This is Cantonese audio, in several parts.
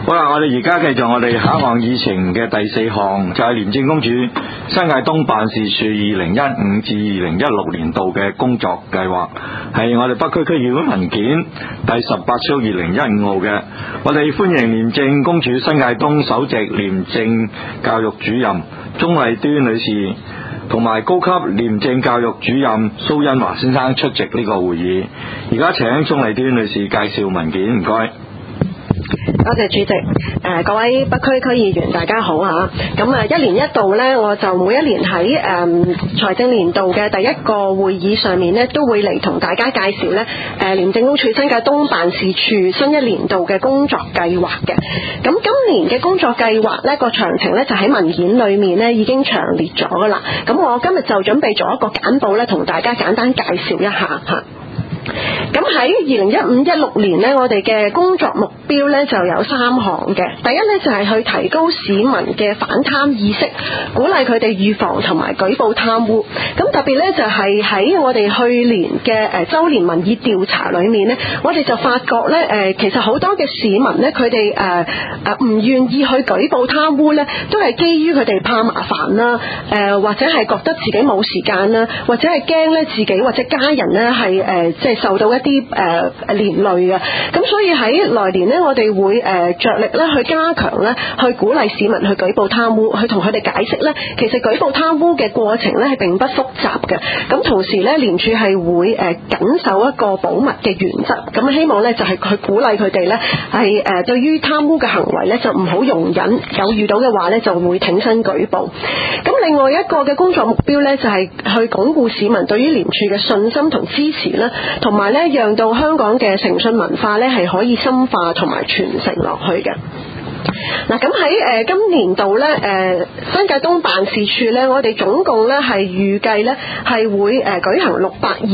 好啦，我哋而家繼續我哋下一項議程嘅第4項，就係廉政公署新界東辦事處2015至2016年度嘅工作計劃，係我哋北區區議會文件第18/2015號嘅。我哋歡迎廉政公署新界東首席廉政教育主任鍾麗端女士同埋高級廉政教育主任蘇恩華先生出席呢個會議。而家請鍾麗端女士介紹文件，唔該。 多謝主席，各位北區區議員大家好嚇。咁一年一度呢，我就每一年喺財政年度嘅第一個會議上面呢，都會嚟同大家介紹呢廉政公署新界東辦事處新一年度嘅工作計劃嘅。咁今年嘅工作計劃呢個詳情呢，就喺文件裏面呢已經詳列咗噶啦。咁我今日就準備咗一個簡報呢，同大家簡單介紹一下嚇。咁喺2015-16年呢，我哋嘅工作目標呢就有3項嘅。第一呢，就係去提高市民嘅反貪意識，鼓勵佢哋預防同埋舉報貪污。咁特別呢，就係喺我哋去年嘅週年民意調查裏面呢，我哋就發覺呢，其實好多嘅市民呢，佢哋唔願意去舉報貪污呢，都係基於佢哋怕麻煩啦，或者係覺得自己冇時間啦，或者係驚呢自己或者家人呢係即係受到一啲連累嘅。咁所以喺來年呢，我哋會着力咧去加強咧，去鼓勵市民去舉報貪污，去同佢哋解釋咧，其實舉報貪污嘅過程咧係並不複雜嘅。咁同時咧，廉署係會謹守一個保密嘅原則。咁希望咧就係去鼓勵佢哋咧係對於貪污嘅行為咧就唔好容忍，有遇到嘅話咧就會挺身舉報。咁另外一個嘅工作目標咧就係去鞏固市民對於廉署嘅信心同支持啦，同埋咧讓到香港嘅誠信文化咧係可以深化同埋傳承落去嘅。嗱，咁喺今年度咧，新界東辦事處咧，我哋總共咧係預計咧係會舉行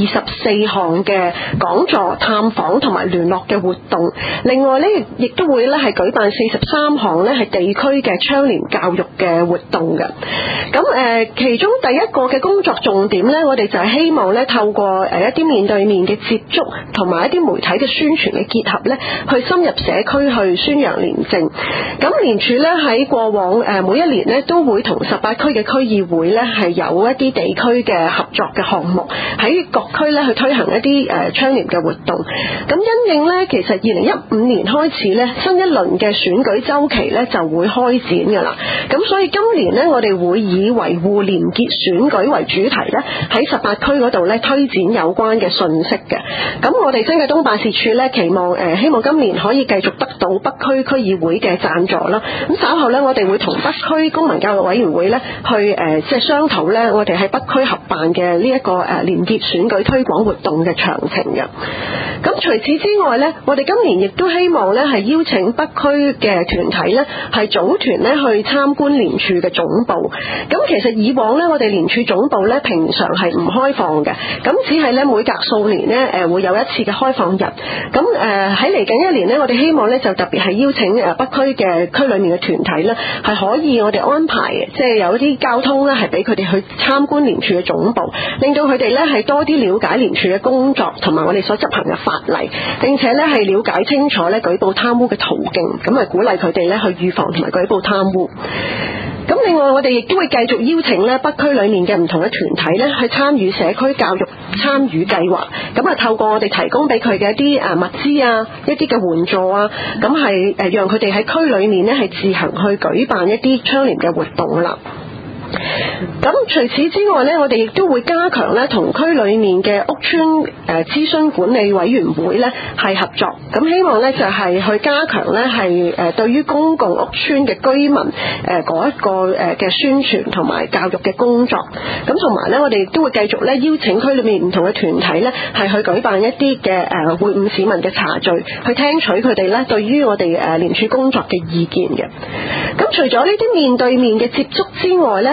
624項嘅講座、探訪同埋聯絡嘅活動。另外咧，亦都會咧係舉辦43項咧係地區嘅倡廉教育嘅活動嘅。咁其中第一個嘅工作重點咧，我哋就係希望咧透過一啲面對面嘅接觸同埋一啲媒體嘅宣傳嘅結合咧，去深入社區去宣揚廉政。咁廉署咧喺過往每一年咧都會同18區嘅區議會咧係有一啲地區嘅合作嘅項目，喺各區咧去推行一啲倡廉嘅活動。咁因應咧，其實2015年開始咧，新一輪嘅選舉週期咧就會開展㗎啦。咁所以今年咧，我哋會以維護廉潔選舉為主題咧，喺18區嗰度咧推展有關嘅訊息嘅。咁我哋新界東辦事處咧期望希望今年可以繼續得到北區區議會嘅贊助啦。咁稍後咧，我哋會同北區公民教育委員會咧去即係商討咧，我哋喺北區合辦嘅呢一個廉潔選舉推廣活動嘅詳情嘅。咁除此之外咧，我哋今年亦都希望咧係邀請北區嘅團體咧係組團咧去參觀廉署嘅總部。咁其實以往咧，我哋廉署總部咧平常係唔開放嘅，咁只係咧每隔數年咧會有一次嘅開放日。咁喺嚟緊一年咧，我哋希望咧就特別係邀請北區嘅區裏面嘅團體咧，係可以我哋安排即係有一啲交通咧，係俾佢哋去參觀廉署嘅總部，令到佢哋咧係多啲了解廉署嘅工作同埋我哋所執行嘅法例，並且咧係了解清楚咧舉報貪污嘅途徑，咁啊鼓勵佢哋咧去預防同埋舉報貪污。咁另外我哋亦都會繼續邀請咧北區裏面嘅唔同嘅團體咧去參與社區教育參與計劃，咁啊透過我哋提供俾佢嘅一啲物資啊、一啲嘅援助啊，咁係讓佢哋喺區裏面咧係自行去舉辦一啲倡廉嘅活動啦。咁除此之外咧，我哋亦都會加強咧同區裏面嘅屋邨諮詢管理委員會咧係合作，咁希望咧就係去加強咧係對於公共屋邨嘅居民嗰一個嘅宣傳同埋教育嘅工作。咁同埋咧，我哋亦都會繼續咧邀請區裏面唔同嘅團體咧係去舉辦一啲嘅會晤市民嘅茶敘，去聽取佢哋咧對於我哋廉署工作嘅意見嘅。咁除咗呢啲面對面嘅接觸之外咧，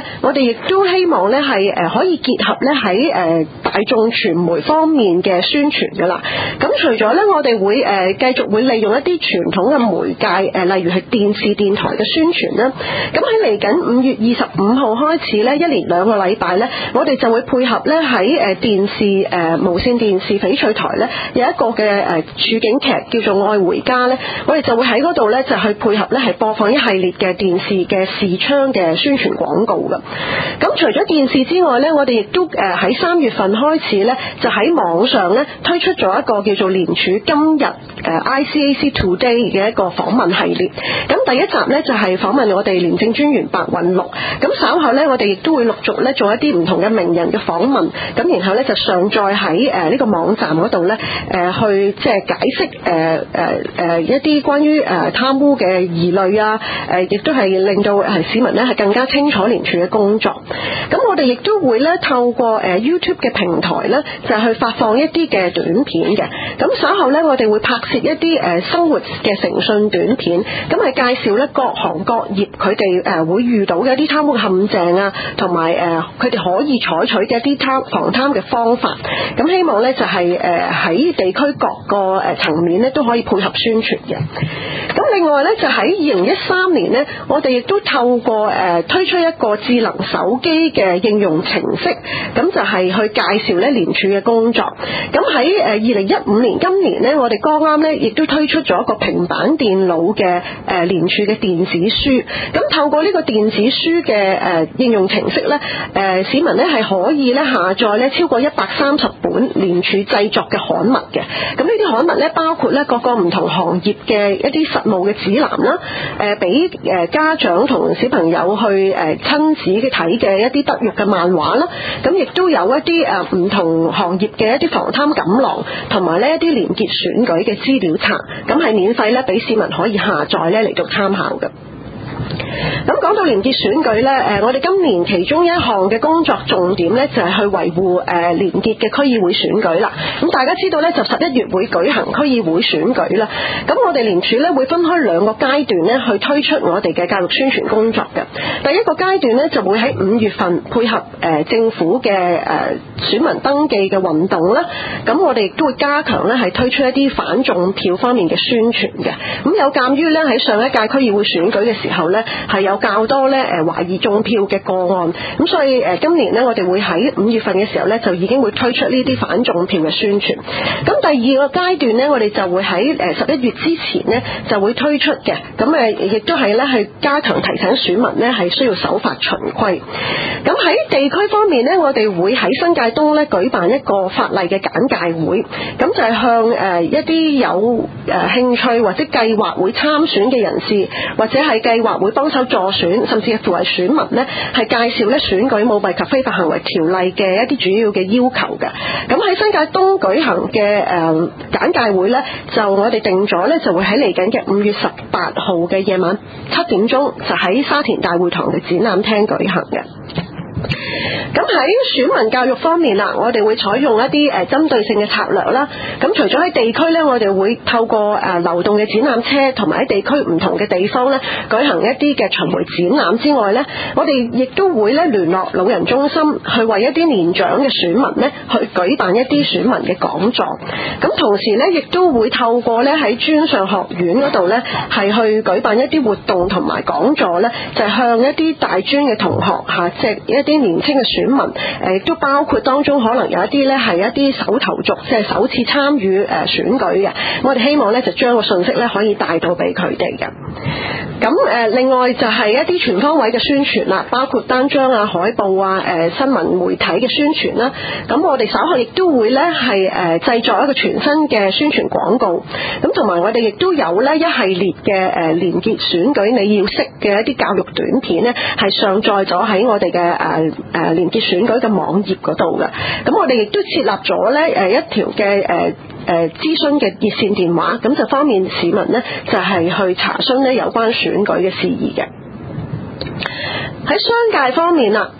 我哋亦都希望咧係可以結合咧喺大眾傳媒方面嘅宣傳噶啦。咁除咗咧，我哋會繼續會利用一啲傳統嘅媒介，例如係電視、電台嘅宣傳啦。咁喺嚟緊5月25號開始咧，一連2個禮拜咧，我哋就會配合咧喺電視無線電視翡翠台咧有一個嘅處境劇叫做《愛回家》咧，我哋就會喺嗰度咧就去配合咧係播放一系列嘅電視嘅視窗嘅宣傳廣告㗎。咁除咗電視之外咧，我哋亦都喺3月份開始咧就喺網上咧推出咗一個叫做廉署今日ICAC Today 嘅一個訪問系列。咁第一集咧就係訪問我哋廉政專員白韞六。咁稍後咧我哋亦都會陸續咧做一啲唔同嘅名人嘅訪問，咁然後咧就上載喺呢個網站嗰度咧去即係解釋一啲關於貪污嘅疑慮啊，亦都係令到市民咧係更加清楚廉署嘅工作。咁我哋亦都會咧透過YouTube 嘅平台咧就去發放一啲嘅短片嘅。咁稍後咧我哋會拍攝一啲生活嘅誠信短片，咁係介紹咧各行各業佢哋會遇到嘅一啲貪污陷阱啊，同埋佢哋可以採取嘅一啲防貪嘅方法。咁希望咧就係喺地區各個層面咧都可以配合宣傳嘅。咁另外咧就喺2013年咧，我哋亦都透過推出一個智能手機嘅應用程式，咁就係去介紹咧廉署嘅工作。咁喺2015年今年咧，我哋剛啱咧亦都推出咗一個平板電腦嘅廉署嘅電子書。咁透過呢個電子書嘅應用程式咧，市民咧係可以咧下載咧超過130本廉署製作嘅刊物嘅。咁呢啲刊物咧包括咧各個唔同行業嘅一啲實務嘅指南啦，俾家長同小朋友去親子嘅睇嘅一啲德育嘅漫畫啦。咁亦都有一啲唔同行業嘅一啲防貪錦囊，同埋呢一啲廉潔選舉嘅資料冊，咁係免費咧俾市民可以下載咧嚟到參考嘅。咁講到廉潔選舉咧，我哋今年其中一項嘅工作重點咧就係去維護廉潔嘅區議會選舉啦。咁大家知道咧，就11月會舉行區議會選舉啦。咁我哋廉署咧會分開2個階段咧去推出我哋嘅教育宣傳工作嘅。第一個階段咧就會喺5月份配合政府嘅選民登記嘅運動啦。咁我哋亦都會加強咧係推出一啲反中票方面嘅宣傳嘅。咁有鑑於咧喺上一屆區議會選舉嘅時候咧係有較多咧懷疑中票嘅個案，咁所以今年咧我哋會喺5月份嘅時候咧就已經會推出呢啲反中票嘅宣傳。咁第二個階段咧，我哋就會喺11月之前咧就會推出嘅。咁亦都係咧去加強提醒選民咧係需要守法循規。咁喺地區方面咧，我哋會喺新界東咧舉辦一個法例嘅簡介會，咁就係向一啲有興趣或者計劃會參選嘅人士，或者係計劃會幫手助選，甚至乎係選民呢，係介紹咧選舉舞弊及非法行為條例嘅一啲主要嘅要求嘅。咁喺新界東舉行嘅簡介會呢，就我哋定咗呢，就會喺嚟緊嘅5月18號嘅夜晚7點鐘，就喺沙田大會堂嘅展覽廳舉行嘅。咁喺選民教育方面啦，我哋會採用一啲針對性嘅策略啦。咁除咗喺地區呢，我哋會透過流動嘅展覽車，同埋喺地區唔同嘅地方呢舉行一啲嘅巡迴展覽之外呢，我哋亦都會咧聯絡老人中心，去為一啲年長嘅選民呢去舉辦一啲選民嘅講座。咁同時呢，亦都會透過咧喺專上學院嗰度呢係去舉辦一啲活動同埋講座呢，就係向一啲大專嘅同學即係一啲年輕嘅選民，亦都包括當中可能有一啲咧係一啲首投族，即係首次參與選舉嘅。我哋希望咧就將個信息咧可以帶到俾佢哋嘅。咁另外就係一啲全方位嘅宣傳啦，包括單張啊、海報啊、新聞媒體嘅宣傳啦。咁我哋稍後亦都會咧係製作一個全新嘅宣傳廣告。咁同埋我哋亦都有咧一系列嘅廉潔選舉你要識嘅一啲教育短片咧，係上載咗喺我哋嘅廉潔選舉嘅網頁嗰度嘅。咁我哋亦都設立咗咧一條嘅諮詢嘅熱線電話，咁就方便市民呢就係去查詢呢有關選舉嘅事宜嘅。喺商界方面啦，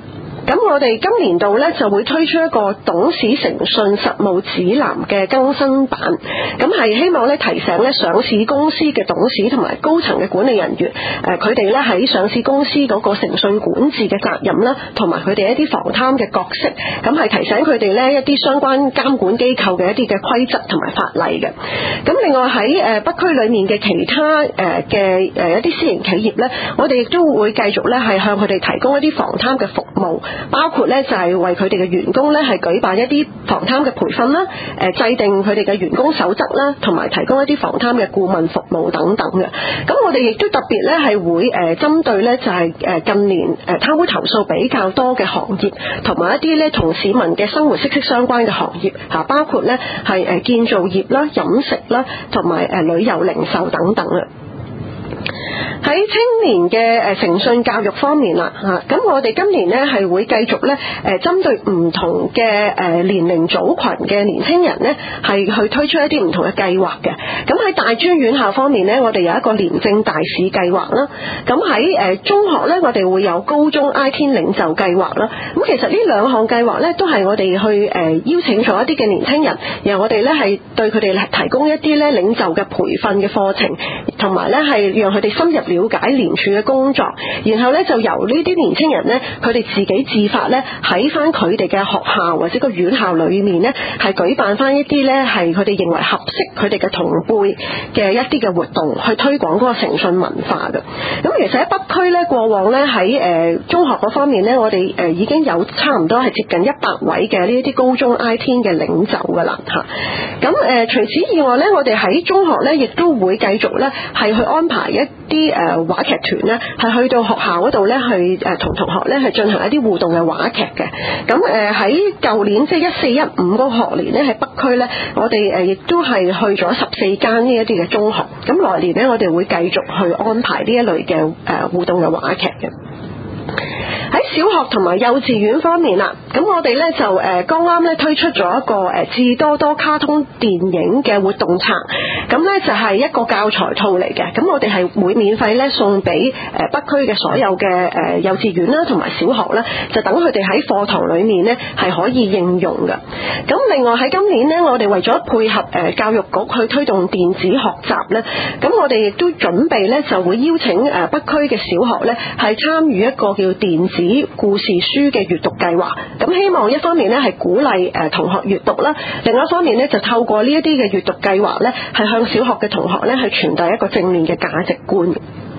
咁我哋今年度呢，就會推出一個董事誠信實務指南嘅更新版，咁係希望呢提醒呢上市公司嘅董事同埋高層嘅管理人員，佢哋呢喺上市公司嗰個誠信管治嘅責任啦，同埋佢哋一啲防貪嘅角色，咁係提醒佢哋呢一啲相關監管機構嘅一啲嘅規則同埋法例嘅。咁另外喺北區裏面嘅其他嘅一啲私營企業呢，我哋亦都會繼續呢係向佢哋提供一啲防貪嘅服務，包括呢就係為佢哋嘅員工呢係舉辦一啲防貪嘅培訓啦，制定佢哋嘅員工守則啦，同埋提供一啲防貪嘅顧問服務等等嘅。咁我哋亦都特別呢係會針對呢就係近年貪污投訴比較多嘅行業，同埋一啲呢同市民嘅生活息息相關嘅行業嚇，包括呢係建造業啦、飲食啦，同埋旅遊零售等等啊。喺青年嘅誠信教育方面啦，咁我哋今年呢係會繼續呢針對唔同嘅年齡組群嘅年輕人呢係去推出一啲唔同嘅計劃嘅。咁喺大專院校方面呢，我哋有一個廉政大使計劃啦。咁喺中學呢，我哋會有高中 IT 領袖計劃啦。咁其實呢兩項計劃呢，都係我哋去邀請咗一啲嘅年輕人，然後我哋呢係對佢哋提供一啲呢領袖嘅培訓嘅課程，同埋呢係讓佢哋深入了解廉署嘅工作，然後呢就由呢啲年輕人呢，佢哋自己自發呢喺翻佢哋嘅學校或者個院校裏面呢，係舉辦翻一啲呢係佢哋認為合適佢哋嘅同輩嘅一啲嘅活動，去推廣嗰個誠信文化嘅。咁其實喺北區呢，過往呢喺中學嗰方面呢，我哋已經有差唔多係接近100位嘅呢一啲高中 IT 嘅領袖噶啦嚇。咁除此以外呢，我哋喺中學呢亦都會繼續呢係去安排一啲話劇團呢係去到學校嗰度呢去同同學呢係進行一啲互動嘅話劇嘅。咁喺舊年即係14-15嗰個學年呢，喺北區呢，我哋亦都係去咗14間呢一啲嘅中學。咁來年呢，我哋會繼續去安排呢一類嘅互動嘅話劇嘅。喺小學同埋幼稚園方面啦，咁我哋呢就剛啱呢推出咗一個智多多卡通電影嘅活動冊，咁呢就係一個教材套嚟嘅，咁我哋係會免費呢送俾北區嘅所有嘅幼稚園啦同埋小學呢，就等佢哋喺課堂裏面呢係可以應用嘅。咁另外喺今年呢，我哋為咗配合教育局去推動電子學習呢，咁我哋亦都準備呢就會邀請北區嘅小學呢係參與一個叫電子故事書嘅閱讀計劃，咁希望一方面呢係鼓勵同學閱讀啦，另一方面呢就透過呢一啲嘅閱讀計劃呢係向小學嘅同學呢去傳遞一個正面嘅價值觀。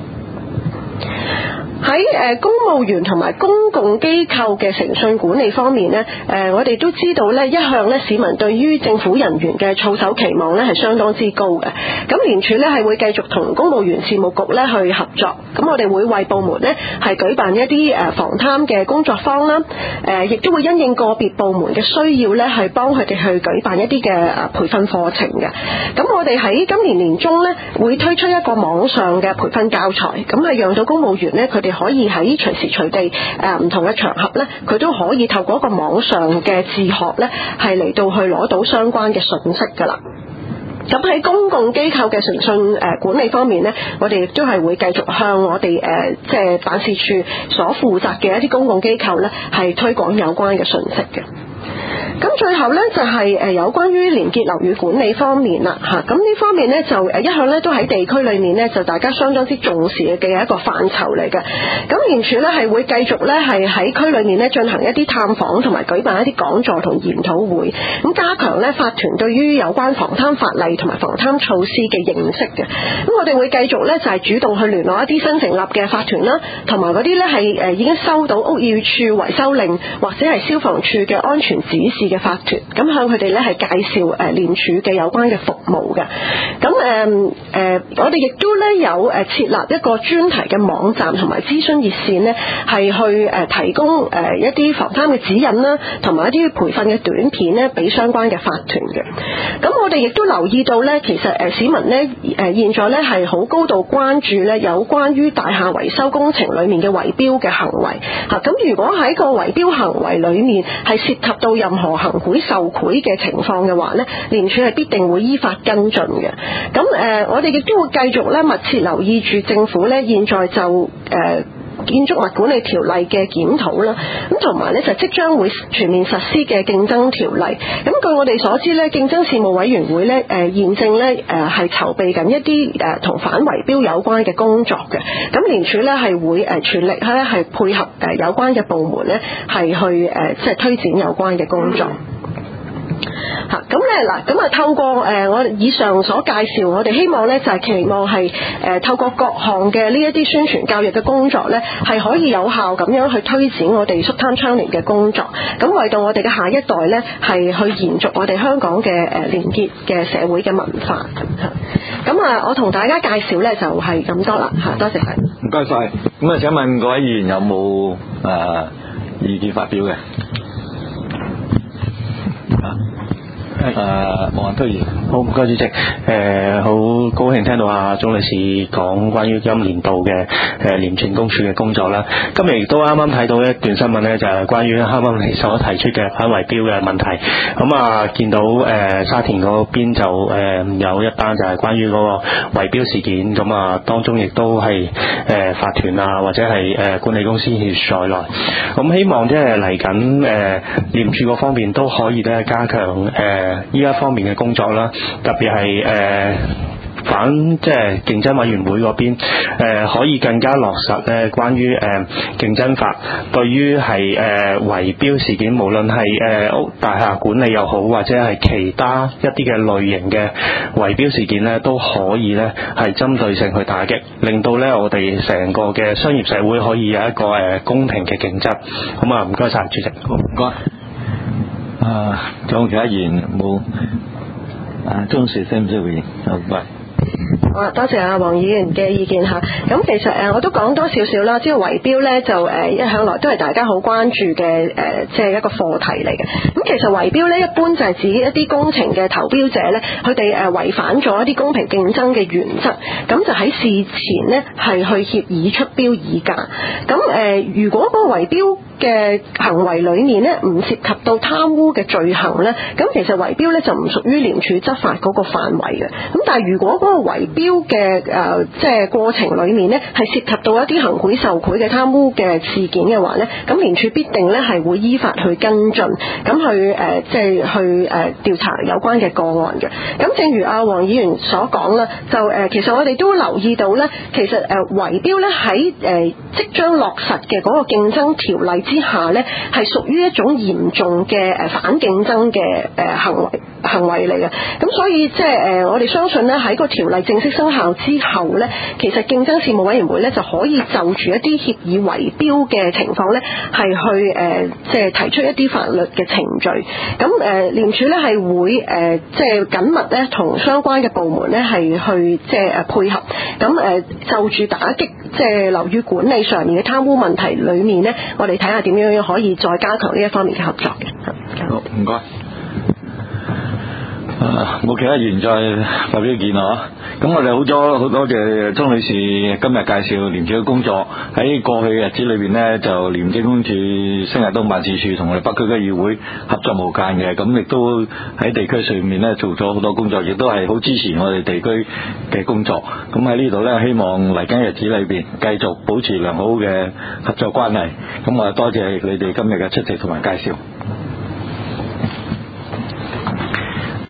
喺公務員同埋公共機構嘅誠信管理方面呢，我哋都知道呢，一向呢市民對於政府人員嘅操守期望呢係相當之高嘅。咁廉署呢係會繼續同公務員事務局呢去合作，咁我哋會為部門呢係舉辦一啲防貪嘅工作坊啦，亦都會因應個別部門嘅需要呢係幫佢哋去舉辦一啲嘅培訓課程嘅。咁我哋喺今年年中呢會推出一個網上嘅培訓教材，咁係讓到公務員呢佢哋可以喺隨時隨地唔同嘅場合呢，佢都可以透過一個網上嘅自學呢係嚟到去攞到相關嘅信息噶啦。咁喺公共機構嘅誠信管理方面呢，我哋亦都係會繼續向我哋即係辦事處所負責嘅一啲公共機構呢係推廣有關嘅信息嘅。咁最後呢，就係有關於廉潔樓宇管理方面啦嚇，咁呢方面呢，就一向呢都喺地區裏面呢，就大家相當之重視嘅一個範疇嚟嘅。咁廉署呢係會繼續呢係喺區裏面呢進行一啲探訪同埋舉辦一啲講座同研討會，咁加強呢法團對於有關防貪法例同埋防貪措施嘅認識嘅。咁我哋會繼續呢就係主動去聯絡一啲新成立嘅法團啦，同埋嗰啲呢係已經收到屋宇署維修令或者係消防處嘅安全指示嘅法團，咁向佢哋咧係介紹廉署嘅有關嘅服務嘅。咁我哋亦都咧有設立一個專題嘅網站同埋諮詢熱線呢，係去提供一啲防貪嘅指引啦，同埋一啲培訓嘅短片呢，俾相關嘅法團嘅。咁我哋亦都留意到呢，其實市民呢現在呢係好高度關注呢有關於大廈維修工程裡面嘅圍標嘅行為嚇。咁如果喺個圍標行為裡面係涉及到任何行賄受賄嘅情況嘅話呢，廉署係必定會依法跟進嘅。咁我哋亦都會繼續咧密切留意住政府呢現在就建築物管理條例嘅檢討啦，咁同埋咧就即將會全面實施嘅競爭條例。咁據我哋所知咧，競爭事務委員會咧現正咧係籌備緊一啲同反圍標有關嘅工作嘅。咁廉署咧係會全力咧係配合有關嘅部門咧係去即係推展有關嘅工作。咁咧嗱，咁啊透過我哋以上所介紹，我哋希望咧就係期望係透過各項嘅呢一啲宣傳教育嘅工作咧，係可以有效咁樣去推展我哋肅貪倡廉嘅工作，咁為到我哋嘅下一代咧係去延續我哋香港嘅廉潔嘅社會嘅文化。咁啊，我同大家介紹咧就係咁多啦嚇，多謝晒。 唔該晒。咁啊，請問各位議員有冇意見發表嘅？黃仁推議員， 好，唔該主席。好高興聽到阿鍾女士講關於今年度嘅廉政公署嘅工作啦。今日亦都啱啱睇到一段新聞呢，就係關於啱啱你所提出嘅反圍標嘅問題。咁啊，見到沙田嗰邊就有一單就係關於嗰個圍標事件，咁啊當中亦都係法團啊或者係管理公司協助在內。咁希望即係嚟緊廉署嗰方面都可以咧加強依一方面嘅工作啦，特別係反即係競爭委員會嗰邊可以更加落實咧關於競爭法對於係圍標事件，無論係屋大廈管理又好，或者係其他一啲嘅類型嘅圍標事件咧，都可以咧係針對性去打擊，令到咧我哋成個嘅商業社會可以有一個公平嘅競爭。咁啊，唔該晒主席。 好，唔該。仲有其他議員冇？鍾女士需唔需要回應？好，唔該。 好啊，多謝阿黃議員嘅意見嚇。咁其實我都講多少少啦，即係圍標咧就一向來都係大家好關注嘅即係一個課題嚟嘅。咁其實圍標咧一般就係指一啲工程嘅投標者咧，佢哋違反咗一啲公平競爭嘅原則，咁就喺事前咧係去協議出標議價。咁如果嗰個圍標嘅行為裏面咧唔涉及到貪污嘅罪行咧，咁其實圍標咧就唔屬於廉署執法嗰個範圍嘅。咁但係如果嗰個圍標嘅即係過程裏面咧係涉及到一啲行賄受賄嘅貪污嘅事件嘅話咧，咁廉署必定咧係會依法去跟進，咁去即係去調查有關嘅個案嘅。咁正如阿黃議員所講啦，就其實我哋都留意到咧，其實圍標咧喺即將落實嘅嗰個競爭條例之下咧，係屬於一種嚴重嘅反競爭嘅行為嚟嘅。咁所以即係我哋相信咧喺個條例正式生效之後咧，其實競爭事務委員會咧就可以就住一啲協議圍標嘅情況咧，係去即係提出一啲法律嘅程序。咁廉署咧係會即係緊密咧同相關嘅部門咧係去即係配合。咁就住打擊即係樓宇管理上面嘅貪污問題裏面咧，我哋睇下點樣可以再加強呢一方面嘅合作嘅。 好，唔該。冇其他議員再發表意見啦。咁我哋好多謝鍾女士今日介紹廉署嘅工作。喺過去嘅日子裏邊呢，就廉政公署新界東辦事處同我哋北區區議會合作無間嘅，咁亦都喺地區上面呢做咗好多工作，亦都係好支持我哋地區嘅工作。咁喺呢度呢，希望嚟緊日子裏邊繼續保持良好嘅合作關係。咁我多謝你哋今日嘅出席同埋介紹。